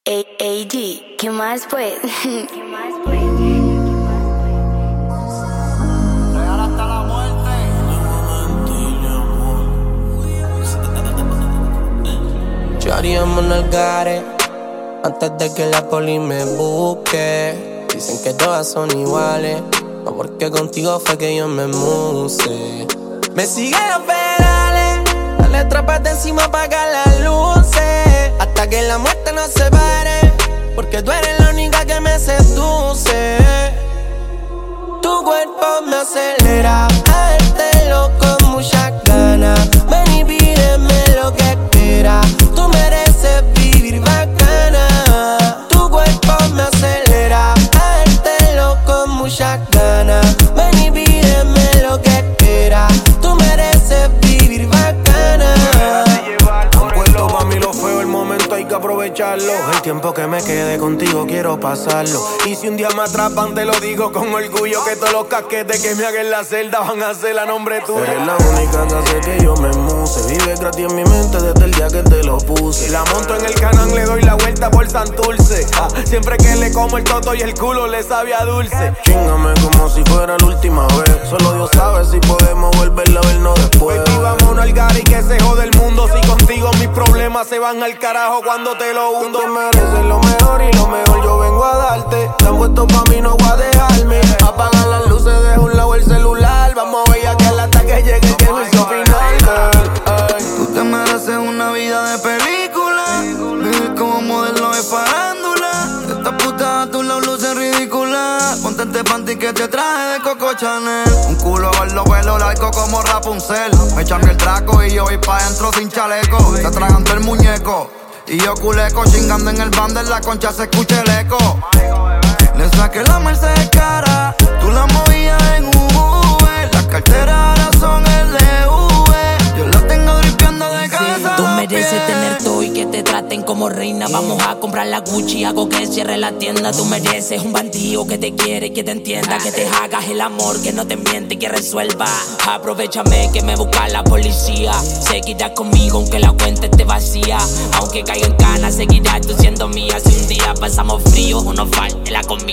AG, ¿qué más pues? Real hasta la muerte. Yo haríamos en el gare antes de que la poli me busque. Dicen que todas son iguales, no porque contigo fue que yo me muse. Me siguen los pedales, dale trápate encima, apaga las luces, hasta que la muerte nos separe, porque tú eres la única que me seduce. Tu cuerpo me acelera, a vértelo con muchas ganas. Ven y pídeme lo que quieras, tú mereces vivir bacana. Tu cuerpo me acelera, a vértelo con muchas ganas. Ven y pídeme lo que quieras, tú mereces vivir bacana. Han puesto pa' mí lo feo, el momento hay que aprovecharlo. El tiempo que me quede contigo quiero pasarlo. Y si un día me atrapan te lo digo con orgullo, que todos los casquetes que me hagan en la celda van a ser a nombre tuyo. Eres la única que hace que yo me muse. Vive gratis en mi mente desde el día que te lo puse. La monto en el canal, le doy la vuelta por Santurce. Siempre que le como el toto y el culo le sabe a dulce. Chíngame como si fuera la última vez. Solo Dios sabe si podemos volverla a vernos después. Baby, vámonos al gari que se jode el mundo. Si contigo mis problemas se van al carajo cuando te lo hundo. Tú te mereces lo mejor y lo mejor yo vengo a darte. Están puestos pa' mí, no voy a dejarme. Apagar las luces, dejo un lado el celular. Vamos a ver aquel hasta que llegue el juicio final, girl. Tú te mereces una vida de película, vivir como modelo de farándula. Esta puta a tu lado luce ridícula. Ponte este panty que te traje de Coco Chanel. Un culo gordo, pelo largo como Rapunzel. Me echan el Draco y yo voy pa' dentro sin chaleco. Se atragantó el muñeco y yo culeco, chingando en el band, en la concha se escucha el eco. Le saqué la Mercedes cara, tú la movías en Uber. Las carteras ahora son LV, yo la tengo dripeando de cabeza. Tú mereces tener todo y que te traten como reina. Vamos a comprar la Gucci, hago que cierre la tienda. Tú mereces un bandido que te quiere y que te entienda, que te hagas el amor, que no te miente y que resuelva. Aprovechame que me busca la policía. Seguirás conmigo aunque la cuenta esté vacía. Aunque caiga en cana, seguirás tú siendo mía. Si un día pasamos frío o nos falte la comida.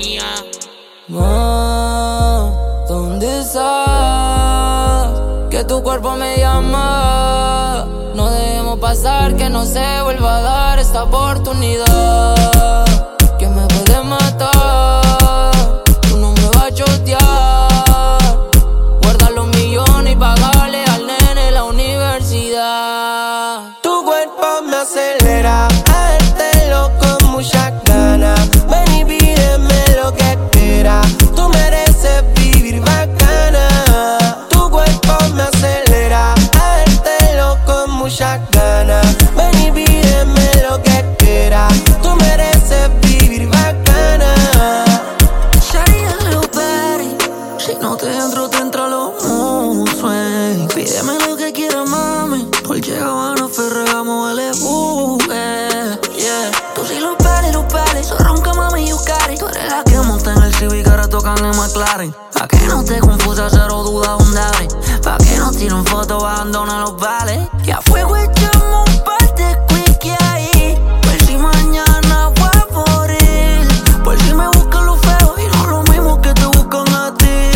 ¿Dónde estás? Que tu cuerpo me llama. No dejemos pasar, que no se vuelva a dar esta oportunidad. Que me puede matar, tú no me vas a chotear. Guarda los millones y pagarle al nene la universidad. Tu cuerpo me acelera, a vértelo con muchas ganas. Ven y pídeme lo que quieras, tú mereces vivir bacana. Tu cuerpo me acelera, a vértelo con muchas ganas. Ven y pídeme lo que quieras, tú mereces vivir bacana. Shawty, hello, Betty. Si no te entro, te entro a los muscles. Pídeme lo que quieras, mami. Por llegar no ferregamos el empuje. Yeah. Tú sí los pares, so ronca, mami, you got it. Tú eres la que monta en el Civic, ahora tocan en McLaren. Pa' que no te confusa, cero duda, donde abre. Pa' que no tiren fotos, abandona los vales. Y a fuego echamos un par de quickie ahí. Por si mañana voy a morir. Por si me buscan los feos y no lo mismo que te buscan a ti.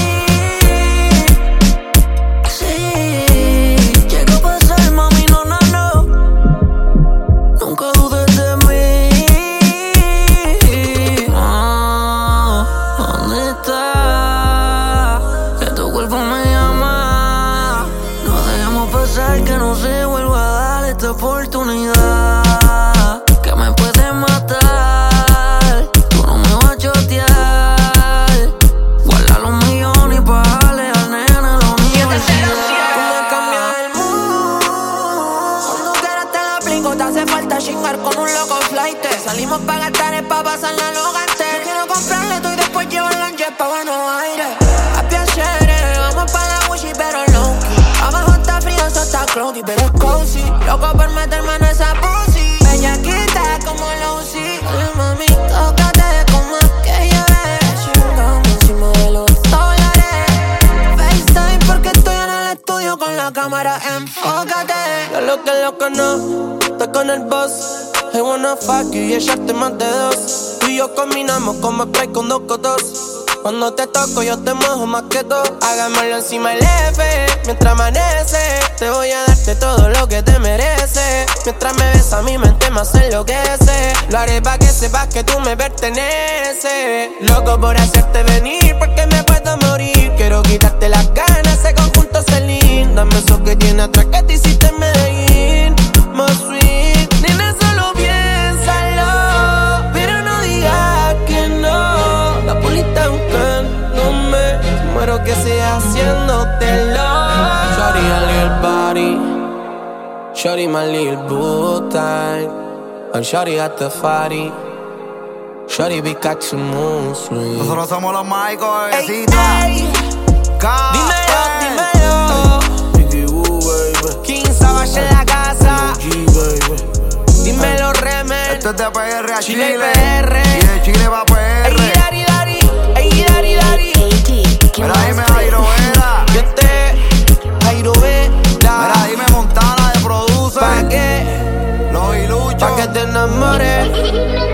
Sí, llega a pasar, mami, no, no, no. Nunca dudes de mí. ¿Dónde estás? Que tu cuerpo me llama. No dejemos pasar, que no se vuelva a dar esta oportunidad. Que me puede matar, tú no me vas a chotear. Guarda los millones y pagarle al nene la universidad. Tú me cambias el mood. Cuando quieras te la aplico, te hace falta chingar con un loco flight. Salimos pa' gastar, es pa' pasarla lo gasté. Quiero comprarle todo y después llevarla en jet pa' Buenos Aires. A piacere, vamos pa' la Gucci pero low-key. Abajo está frío, eso está cloudy, pero es cozy. Loco por meterme en esa pussy. Bellaquita como Lucy. Dale mami, tócate como aquella vez. Chingamos encima de los dólares. FaceTime porque estoy en el estudio con la cámara, enfócate. Yo lo que no, estoy con el boss. I wanna fuck you y echarte más de dos. Tú y yo combinamos como spray con 2 cotos. Cuando te toco yo te mojo más que todo. Hagámoslo encima del F, mientras amanece. Te voy a darte todo lo que te mereces. Mientras me besas mi mente más enloquece. Lo haré pa' que sepas que tú me perteneces. Loco por hacerte venir porque me puedo morir. Quiero quitarte las ganas, ese conjunto Celine. Dame eso que tiene atrás que te hiciste en Medellín. Más sweet, nena, solo piénsalo. Pero no digas que no. La poli está buscándome. Muero que sea haciéndotelo. Shorty a little body, shorty my little boot time. And shorty got the fatty, shorty be catching moon swing. Nosotros somos los Michael, bebecita. Dímelo. King Savage en la casa. Dímelo, Remen. Esto es de PR a Chile Chile. PR. Y de Chile va a PR. Ey, dari, dari. Ey, dari, dari. Mira, dime Jairo Vera. Yo te Jairo Vera. Mira, dime Montana de producer. ¿Pa' qué? Los Iluchos. Pa' que te enamores.